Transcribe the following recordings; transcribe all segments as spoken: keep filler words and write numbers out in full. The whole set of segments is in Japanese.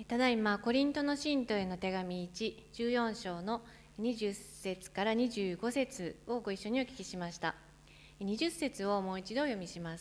ただいまコリントの信徒への手紙いち、じゅうよん章のにじゅっ節からにじゅうご節をご一緒にお聞きしました。にじゅっ節をもう一度お読みします。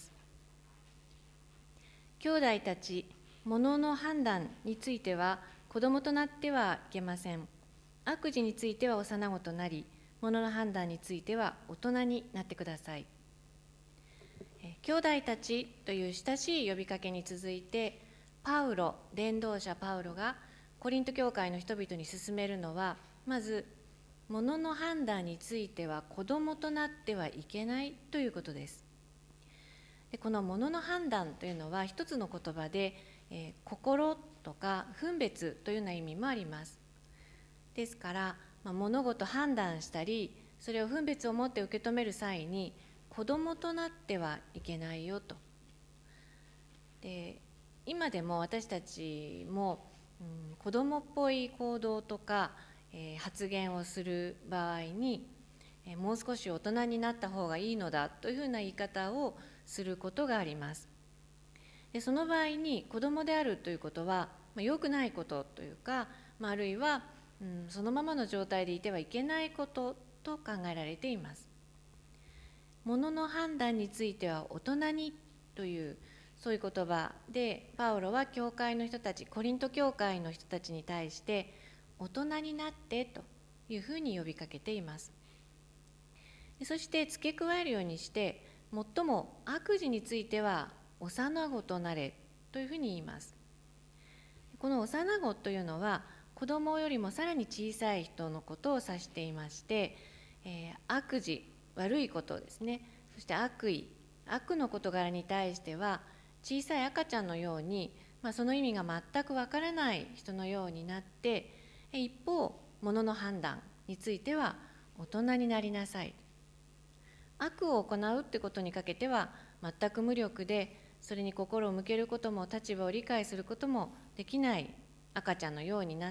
兄弟たち、物の判断については子供となってはいけません。悪事については幼子となり、物の判断については大人になってください。兄弟たちという親しい呼びかけに続いて、パウロ、伝道者パウロがコリント教会の人々に勧めるのは、まず、物の判断については子供となってはいけないということです。でこの物の判断というのは一つの言葉で、えー、心とか分別というような意味もあります。ですから、まあ、物事判断したり、それを分別を持って受け止める際に、子供となってはいけないよと。で今でも私たちも、うん、子供っぽい行動とか、えー、発言をする場合に、えー、もう少し大人になった方がいいのだというふうな言い方をすることがあります。でその場合に子供であるということは、まあ、良くないことというか、まあ、あるいは、うん、そのままの状態でいてはいけないことと考えられています。物の判断については大人にというそういう言葉で、パウロは教会の人たち、コリント教会の人たちに対して大人になってというふうに呼びかけています。そして付け加えるようにして、最も悪事については幼子となれというふうに言います。この幼子というのは子供よりもさらに小さい人のことを指していまして、えー、悪事、悪いことですね、そして悪意、悪の事柄に対しては小さい赤ちゃんのように、まあ、その意味が全くわからない人のようになって、一方、物の判断については大人になりなさい。悪を行うってことにかけては全く無力で、それに心を向けることも立場を理解することもできない赤ちゃんのようになって、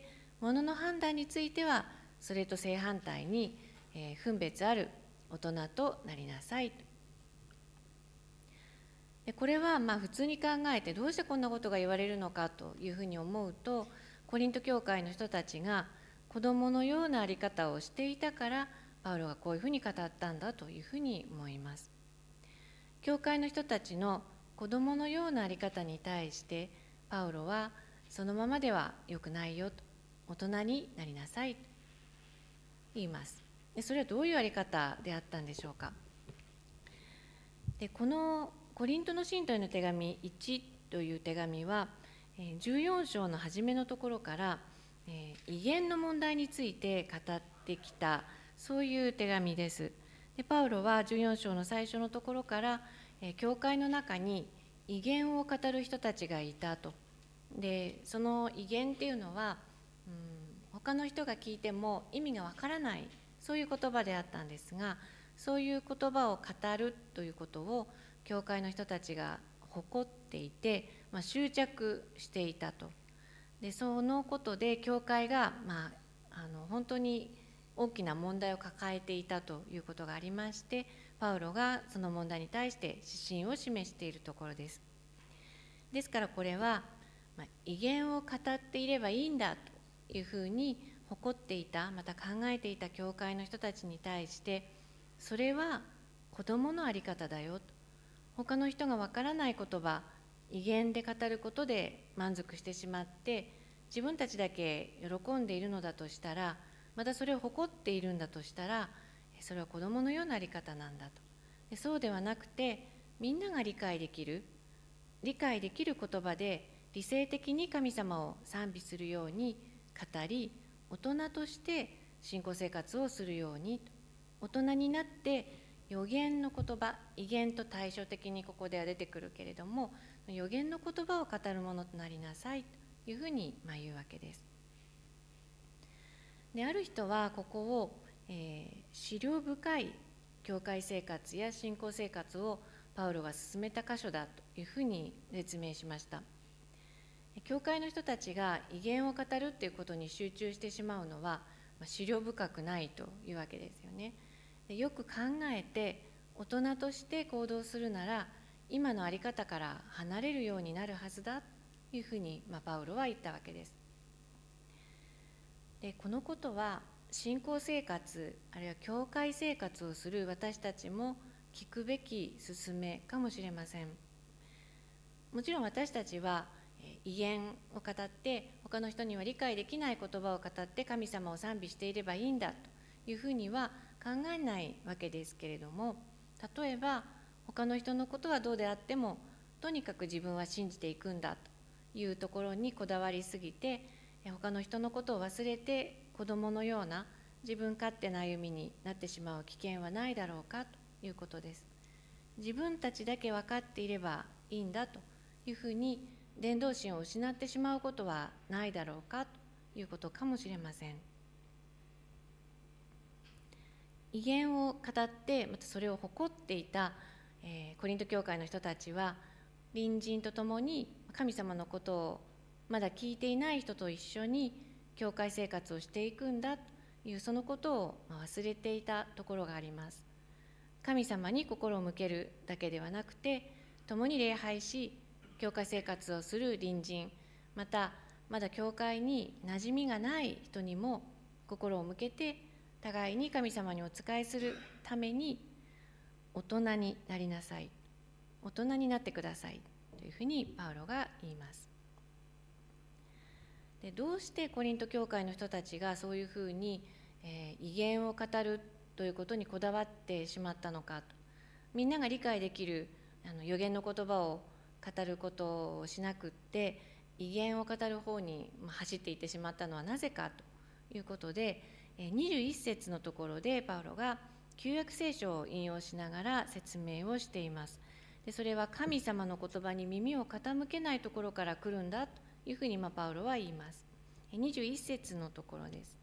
物の判断についてはそれと正反対に、えー、分別ある大人となりなさい。でこれはまあ普通に考えて、どうしてこんなことが言われるのかというふうに思うと、コリント教会の人たちが子供のような在り方をしていたから、パウロがこういうふうに語ったんだというふうに思います。教会の人たちの子供のような在り方に対して、パウロはそのままでは良くないよと、大人になりなさいと言います。でそれはどういう在り方であったんでしょうか。でこのコリントの信徒への手紙いちという手紙は、じゅうよん章の初めのところから、威厳の問題について語ってきた、そういう手紙です。でパウロはじゅうよん章の最初のところから、教会の中に威厳を語る人たちがいたと。でその威厳っていうのは、うん、他の人が聞いても意味がわからない、そういう言葉であったんですが、そういう言葉を語るということを教会の人たちが誇っていて、まあ、執着していたと。でそのことで教会が、まあ、あの本当に大きな問題を抱えていたということがありまして、パウロがその問題に対して指針を示しているところです。ですからこれは、まあ、威厳を語っていればいいんだというふうに誇っていた、また考えていた教会の人たちに対して、それは子供の在り方だよと。他の人がわからない言葉、威厳で語ることで満足してしまって、自分たちだけ喜んでいるのだとしたら、またそれを誇っているんだとしたら、それは子供のような在り方なんだと。でそうではなくて、みんなが理解できる、理解できる言葉で理性的に神様を賛美するように語り、大人として信仰生活をするように、大人になって予言の言葉、威厳と対照的にここでは出てくるけれども、予言の言葉を語るものとなりなさいというふうにまあ言うわけです。である人はここを、えー、資料深い教会生活や信仰生活をパウロが進めた箇所だというふうに説明しました。教会の人たちが威厳を語るということに集中してしまうのは、まあ、資料深くないというわけですよね。でよく考えて大人として行動するなら、今の在り方から離れるようになるはずだいうふうに、まあ、パウロは言ったわけです。でこのことは信仰生活あるいは教会生活をする私たちも聞くべき勧めかもしれません。もちろん私たちは威厳を語って他の人には理解できない言葉を語って神様を賛美していればいいんだというふうには考えないわけですけれども、例えば他の人のことはどうであってもとにかく自分は信じていくんだというところにこだわりすぎて、他の人のことを忘れて子供のような自分勝手な歩みになってしまう危険はないだろうかということです。自分たちだけ分かっていればいいんだというふうに伝道心を失ってしまうことはないだろうかということかもしれません。威厳を語ってまたそれを誇っていた、えー、コリント教会の人たちは隣人と共に神様のことをまだ聞いていない人と一緒に教会生活をしていくんだというそのことを忘れていたところがあります。神様に心を向けるだけではなくて、共に礼拝し教会生活をする隣人、またまだ教会に馴染みがない人にも心を向けて互いに神様にお仕えするために大人になりなさい、大人になってくださいというふうにパウロが言います。でどうしてコリント教会の人たちがそういうふうに、えー、威厳を語るということにこだわってしまったのかと、みんなが理解できるあの預言の言葉を語ることをしなくって威厳を語る方に走っていってしまったのはなぜかということで、にじゅういっ節のところでパウロが旧約聖書を引用しながら説明をしています。でそれは神様の言葉に耳を傾けないところから来るんだというふうにまあパウロは言います。にじゅういっ節のところです。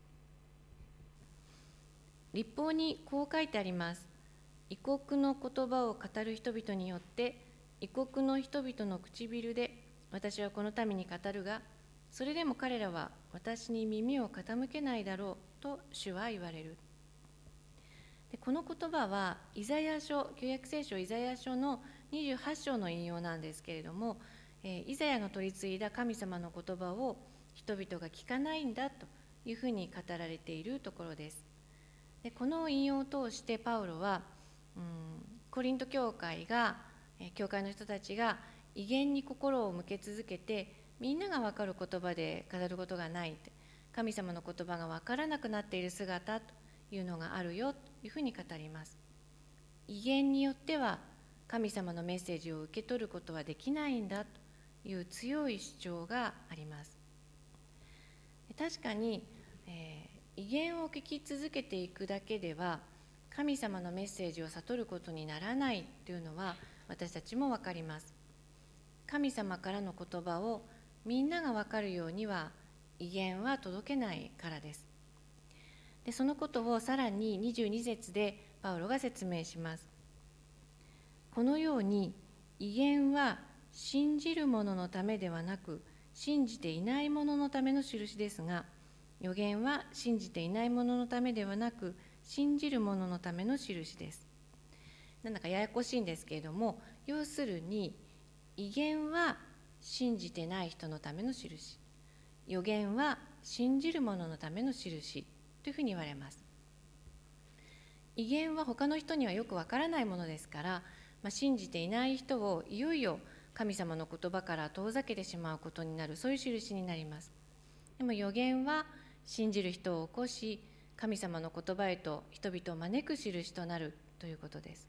律法にこう書いてあります。異国の言葉を語る人々によって異国の人々の唇で私はこの民に語るが、それでも彼らは私に耳を傾けないだろうと主は言われる。でこの言葉はイザヤ書、旧約聖書イザヤ書のにじゅうはち章の引用なんですけれども、えー、イザヤが取り継いだ神様の言葉を人々が聞かないんだというふうに語られているところです。でこの引用を通してパウロは、うん、コリント教会が、えー、教会の人たちが威厳に心を向け続けてみんなが分かる言葉で語ることがないって、神様の言葉が分からなくなっている姿というのがあるよというふうに語ります。威厳によっては神様のメッセージを受け取ることはできないんだという強い主張があります。確かに、えー、威厳を聞き続けていくだけでは神様のメッセージを悟ることにならないというのは私たちも分かります。神様からの言葉をみんなが分かるようには威厳は届けないからです。でそのことをさらににじゅうに節でパウロが説明します。このように威厳は信じる者のためではなく信じていない者のための印ですが、預言は信じていない者のためではなく信じる者のための印です。なんだかややこしいんですけれども、要するに威厳は信じてない人のための印、預言は信じる者のための印というふうに言われます。威厳は他の人にはよくわからないものですから、まあ、信じていない人をいよいよ神様の言葉から遠ざけてしまうことになる、そういう印になります。でも預言は信じる人を起こし、神様の言葉へと人々を招く印となるということです。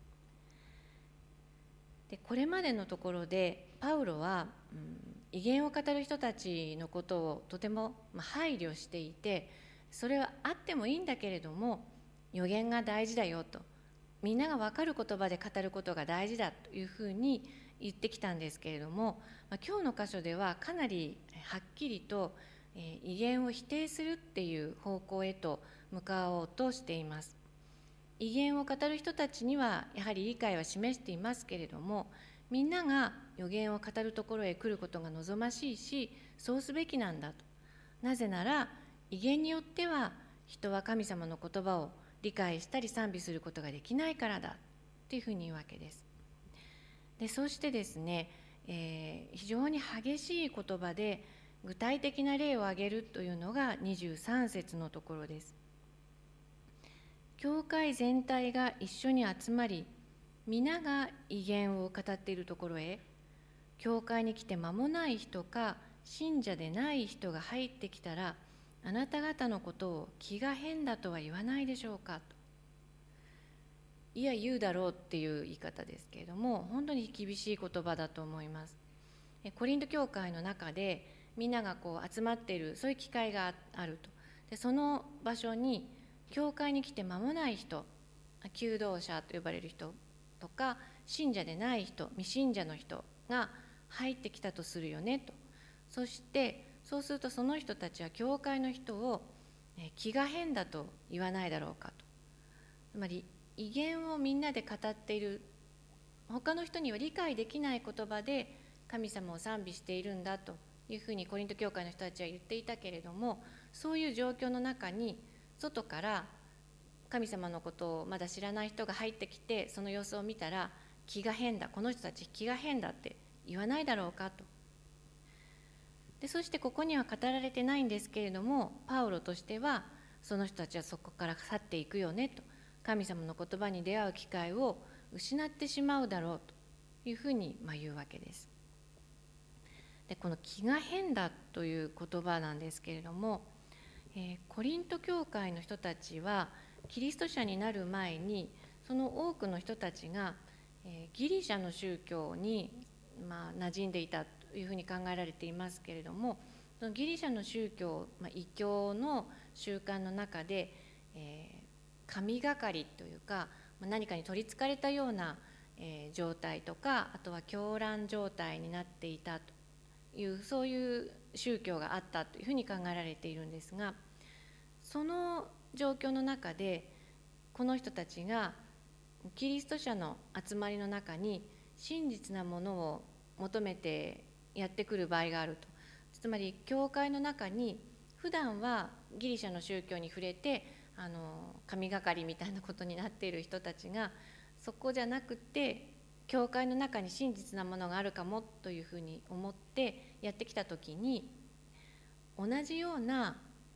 でこれまでのところでパウロは、うん、威厳を語る人たちのことをとても配慮していて、それはあってもいいんだけれども預言が大事だよと、みんなが分かる言葉で語ることが大事だというふうに言ってきたんですけれども、まあ、今日の箇所ではかなりはっきりと、えー、威厳を否定するっていう方向へと向かおうとしています。威厳を語る人たちにはやはり理解は示していますけれども、みんなが預言を語るところへ来ることが望ましいし、そうすべきなんだと。なぜなら威厳によっては人は神様の言葉を理解したり賛美することができないからだというふうに言うわけです。でそうしてですね、 えー、非常に激しい言葉で具体的な例を挙げるというのがにじゅうさん節のところです。教会全体が一緒に集まり、皆が異言を語っているところへ、教会に来て間もない人か信者でない人が入ってきたら、あなた方のことを気が変だとは言わないでしょうかと。いや、言うだろうっていう言い方ですけれども、本当に厳しい言葉だと思います。コリント教会の中でみんながこう集まっている、そういう機会があると。でその場所に教会に来て間もない人、求道者と呼ばれる人とか信者でない人、未信者の人が入ってきたとするよねと。そしてそうするとその人たちは教会の人を気が変だと言わないだろうかと。つまり異言をみんなで語っている、他の人には理解できない言葉で神様を賛美しているんだというふうにコリント教会の人たちは言っていたけれども、そういう状況の中に外から神様のことをまだ知らない人が入ってきて、その様子を見たら気が変だ、この人たち気が変だって言わないだろうかと。でそしてここには語られてないんですけれども、パウロとしてはその人たちはそこから去っていくよねと、神様の言葉に出会う機会を失ってしまうだろうというふうにまあ言うわけです。でこの気が変だという言葉なんですけれども、えー、コリント教会の人たちはキリスト者になる前に、その多くの人たちが、えー、ギリシャの宗教に、まあ、馴染んでいたというふうに考えられていますけれども、そのギリシャの宗教、まあ、異教の習慣の中で、えー、神がかりというか、まあ、何かに取りつかれたような、えー、状態とか、あとは狂乱状態になっていたという、そういう宗教があったというふうに考えられているんですが、その状況の中でこの人たちがキリスト者の集まりの中に真実なものを求めてやってくる場合があると。つまり教会の中に普段はギリシャの宗教に触れて、あの神がかりみたいなことになっている人たちが、そこじゃなくて教会の中に真実なものがあるかもというふうに思ってやってきた時に、同じような、うん、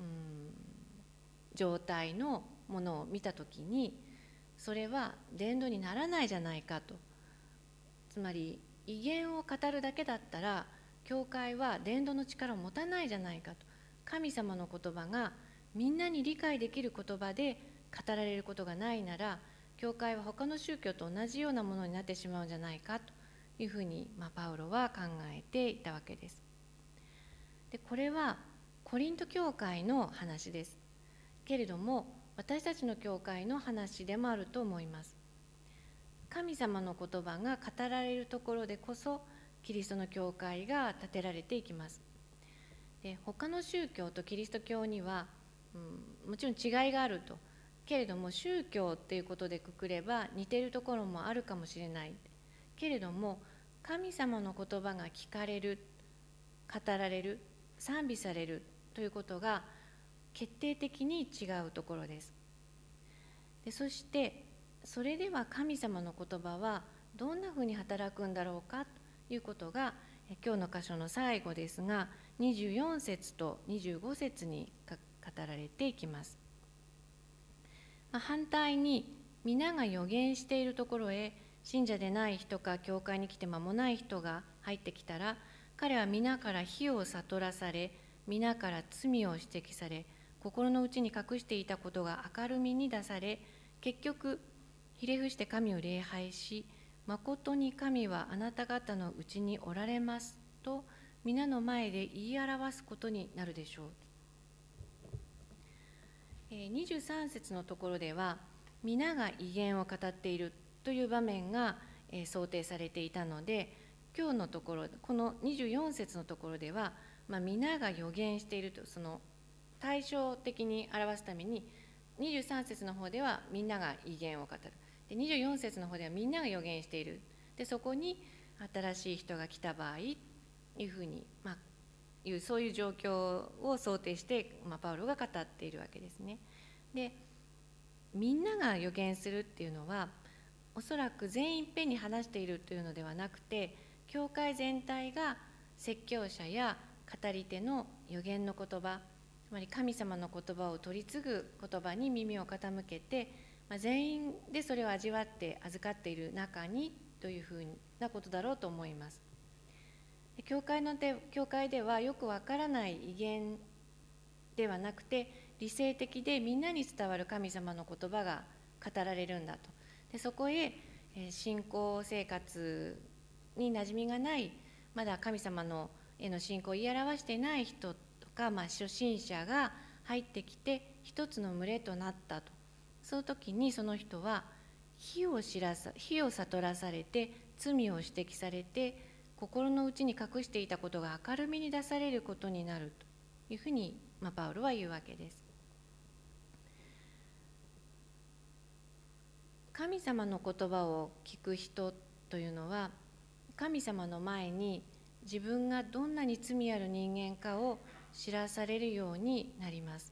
状態のものを見た時に、それは伝道にならないじゃないかと。つまり異言を語るだけだったら教会は伝道の力を持たないじゃないかと。神様の言葉がみんなに理解できる言葉で語られることがないなら、教会は他の宗教と同じようなものになってしまうんじゃないかというふうに、まあ、パウロは考えていたわけです。でこれはコリント教会の話ですけれども、私たちの教会の話でもあると思います。神様の言葉が語られるところでこそキリストの教会が建てられていきます。で他の宗教とキリスト教には、うん、もちろん違いがあると。けれども宗教っていうことでくくれば似ているところもあるかもしれないけれども、神様の言葉が聞かれる、語られる、賛美されるということが決定的に違うところです。でそしてそれでは神様の言葉はどんなふうに働くんだろうかということが今日の箇所の最後ですが、にじゅうよん節とにじゅうご節に語られていきます。反対に皆が預言しているところへ信者でない人か教会に来て間もない人が入ってきたら、彼は皆から非を悟らされ、皆から罪を指摘され、心の内に隠していたことが明るみに出され、結局ひれ伏して神を礼拝し、まことに神はあなた方のうちにおられますと皆の前で言い表すことになるでしょう。にじゅうさん節のところでは、皆が異言を語っているという場面が想定されていたので、今日のところ、このにじゅうよん節のところでは、まあ、皆が預言していると、その対照的に表すために、にじゅうさん節の方ではみんなが異言を語る。でにじゅうよん節の方ではみんなが預言している。でそこに新しい人が来た場合いうふうに、まあいうそういう状況を想定して、まあ、パウロが語っているわけですね。でみんなが預言するっていうのは、おそらく全員いっぺんに話しているというのではなくて、 教会全体が説教者や語り手の預言の言葉、つまり神様の言葉を取り継ぐ言葉に耳を傾けて、まあ、全員でそれを味わって預かっている中にというふうなことだろうと思います。教会ので教会ではよくわからない異言ではなくて、理性的でみんなに伝わる神様の言葉が語られるんだと。でそこへ信仰生活に馴染みがない、まだ神様のへの信仰を言い表していない人とか、まあ、初心者が入ってきて一つの群れとなったと。その時にその人は火を知らさ火を悟らされて、罪を指摘されて、心の内に隠していたことが明るみに出されることになるというふうに、まあ、パウロは言うわけです。神様の言葉を聞く人というのは、神様の前に自分がどんなに罪ある人間かを知らされるようになります。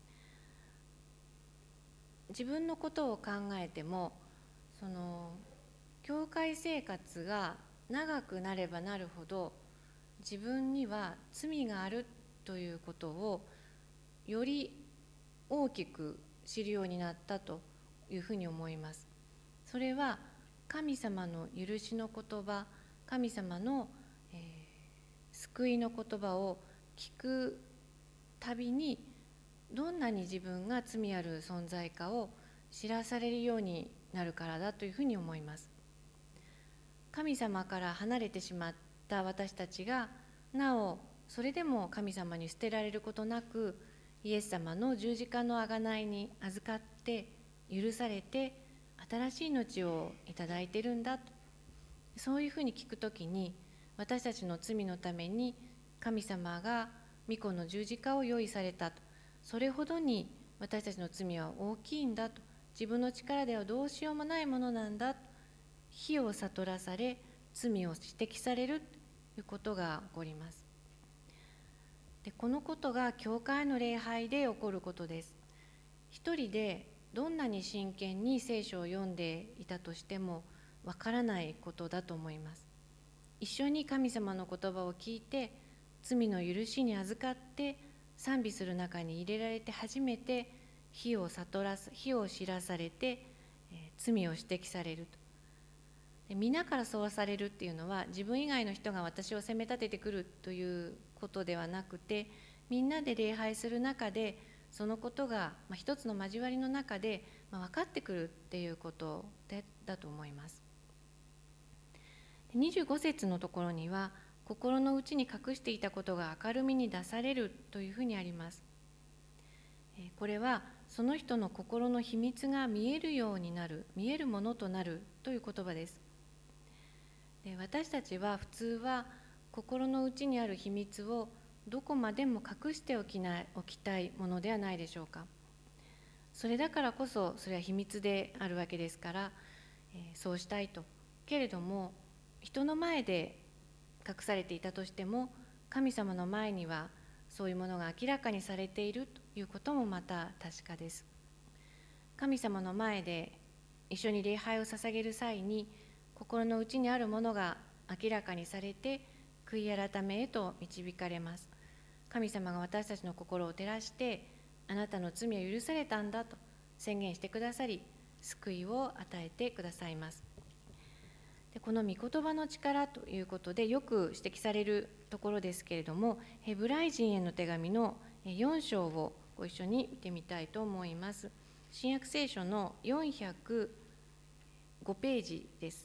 自分のことを考えても、その教会生活が長くなればなるほど、自分には罪があるということをより大きく知るようになったというふうに思います。それは神様の許しの言葉、神様の、えー、救いの言葉を聞くたびに、どんなに自分が罪ある存在かを知らされるようになるからだというふうに思います。神様から離れてしまった私たちが、なおそれでも神様に捨てられることなく、イエス様の十字架の贖いに預かって許されて、新しい命をいただいているんだと、そういうふうに聞くときに、私たちの罪のために神様が御子の十字架を用意されたと、それほどに私たちの罪は大きいんだと、自分の力ではどうしようもないものなんだと、火を悟らされ、罪を指摘されるということが起こります。でこのことが教会の礼拝で起こることです。一人でどんなに真剣に聖書を読んでいたとしてもわからないことだと思います。一緒に神様の言葉を聞いて、罪の許しに預かって賛美する中に入れられて初めて火を悟らす火を知らされて、えー、罪を指摘されると。で皆からそうされるっていうのは、自分以外の人が私を責め立ててくるということではなくて、みんなで礼拝する中でそのことが、まあ、一つの交わりの中で、まあ、分かってくるっていうことでだと思います。にじゅうご節のところには、心の内に隠していたことが明るみに出されるというふうにあります。これはその人の心の秘密が見えるようになる、見えるものとなるという言葉です。で私たちは普通は心の内にある秘密をどこまでも隠しておきない、おきたいものではないでしょうか。それだからこそそれは秘密であるわけですから、えー、そうしたいと。けれども人の前で隠されていたとしても、神様の前にはそういうものが明らかにされているということもまた確かです。神様の前で一緒に礼拝を捧げる際に、心の内にあるものが明らかにされて悔い改めへと導かれます。神様が私たちの心を照らして、あなたの罪は許されたんだと宣言してくださり、救いを与えてくださいます。でこの御言葉の力ということでよく指摘されるところですけれども、ヘブライ人への手紙のよん章をご一緒に見てみたいと思います。新約聖書のよんひゃくごページです。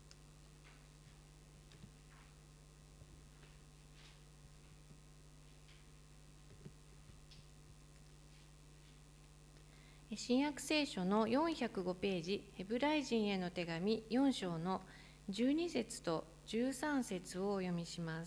新約聖書のよんひゃくごページ、ヘブライ人への手紙よん章のじゅうに節とじゅうさん節をお読みします。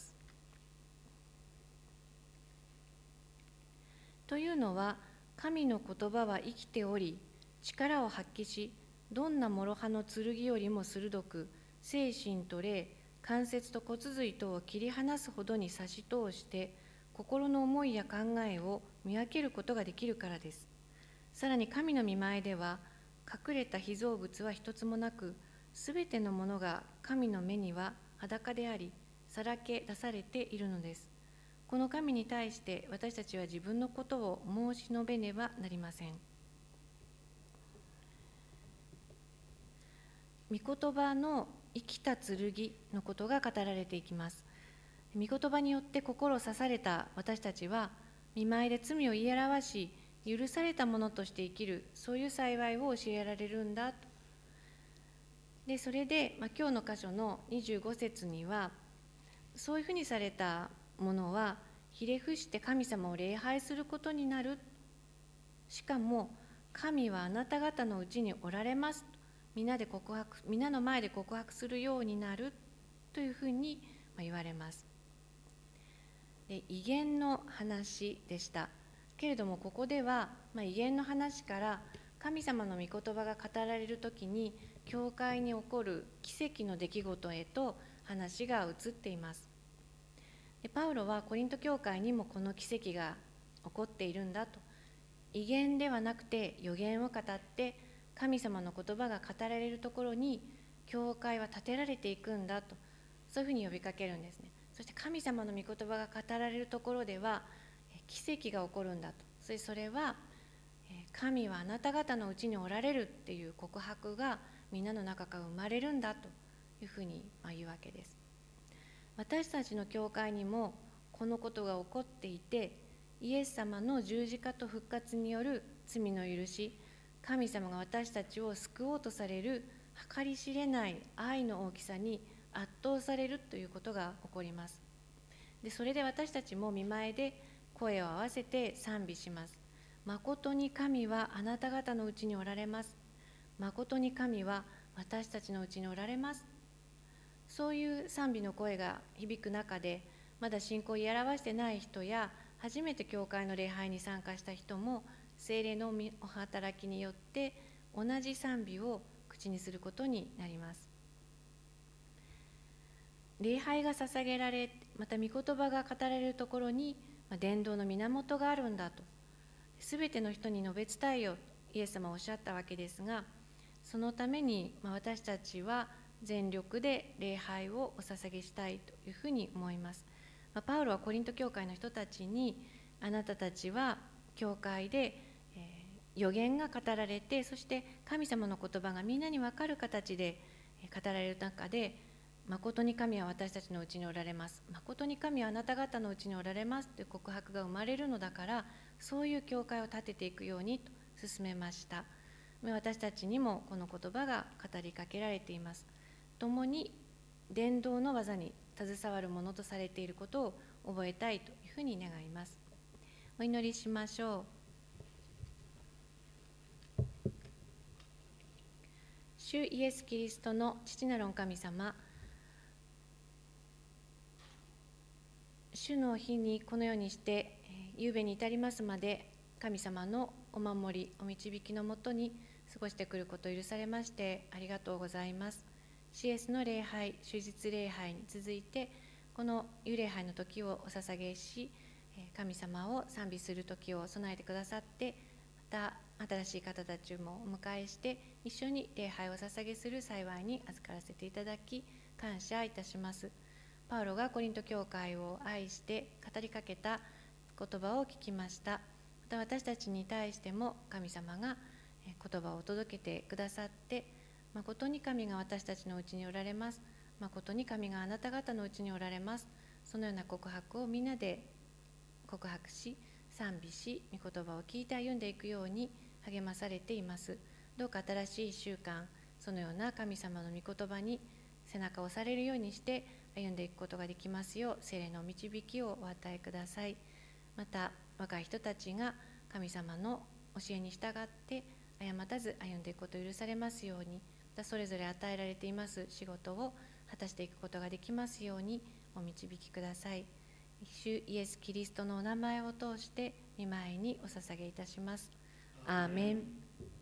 というのは、神の言葉は生きており、力を発揮し、どんな諸刃の剣よりも鋭く、精神と霊、関節と骨髄とを切り離すほどに差し通して、心の思いや考えを見分けることができるからです。さらに神の御前では、隠れた被造物は一つもなく、すべてのものが神の目には裸であり、さらけ出されているのです。この神に対して私たちは自分のことを申し述べねばなりません。御言葉の生きた剣のことが語られていきます。御言葉によって心を刺された私たちは、御前で罪を言い表し、許されたものとして生きる、そういう幸いを教えられるんだと。で、それで、まあ、今日の箇所のにじゅうご節には、そういうふうにされたものは、ひれ伏して神様を礼拝することになる。しかも、神はあなた方のうちにおられます。皆で告白、皆の前で告白するようになるというふうに言われます。で、威厳の話でした。けれどもここでは、まあ、威厳の話から神様の御言葉が語られるときに教会に起こる奇跡の出来事へと話が移っています。で、パウロはコリント教会にもこの奇跡が起こっているんだと。威厳ではなくて預言を語って神様の言葉が語られるところに教会は建てられていくんだと、そういうふうに呼びかけるんですね。そして神様の御言葉が語られるところでは奇跡が起こるんだと。そしてそれは神はあなた方のうちにおられるっていう告白がみんなの中から生まれるんだというふうに言うわけです。私たちの教会にもこのことが起こっていて、イエス様の十字架と復活による罪の許し、神様が私たちを救おうとされる計り知れない愛の大きさに圧倒されるということが起こります。で、それで私たちも御前で声を合わせて賛美します。誠に神はあなた方のうちにおられます。誠に神は私たちのうちにおられます。そういう賛美の声が響く中で、まだ信仰を言い表してない人や初めて教会の礼拝に参加した人も聖霊のお働きによって同じ賛美を口にすることになります。礼拝が捧げられ、また御言葉が語られるところに伝道の源があるんだと、すべての人に述べ伝えよとイエス様はおっしゃったわけですが、そのために私たちは全力で礼拝をお捧げしたいというふうに思います。パウロはコリント教会の人たちに、あなたたちは教会で預言が語られて、そして神様の言葉がみんなに分かる形で語られる中で、誠に神は私たちのうちにおられます、誠に神はあなた方のうちにおられますという告白が生まれるのだから、そういう教会を立てていくようにと進めました。私たちにもこの言葉が語りかけられています。共に伝道の技に携わるものとされていることを覚えたいというふうに願います。お祈りしましょう。主イエス・キリストの父なる御神様、主の日にこのようにして夕べに至りますまで神様のお守り、お導きのもとに過ごしてくることを許されましてありがとうございます。シーエスの礼拝、終日礼拝に続いてこの夕礼拝の時をお捧げし、神様を賛美する時を備えてくださって、また新しい方たちもお迎えして一緒に礼拝を捧げする幸いに預からせていただき感謝いたします。パウロがコリント教会を愛して語りかけた言葉を聞きました。また私たちに対しても神様が言葉を届けてくださって、誠に神が私たちのうちにおられます、誠に神があなた方のうちにおられます、そのような告白をみんなで告白し賛美し、御言葉を聞いて歩んでいくように励まされています。どうか新しいいっしゅうかん、そのような神様の御言葉に背中を押されるようにして歩んでいくことができますよう、聖霊の導きをお与えください。また若い人たちが神様の教えに従って誤たず歩んでいくことを許されますように、またそれぞれ与えられています仕事を果たしていくことができますようにお導きください。主イエス・キリストのお名前を通して御前にお捧げいたします。アーメン。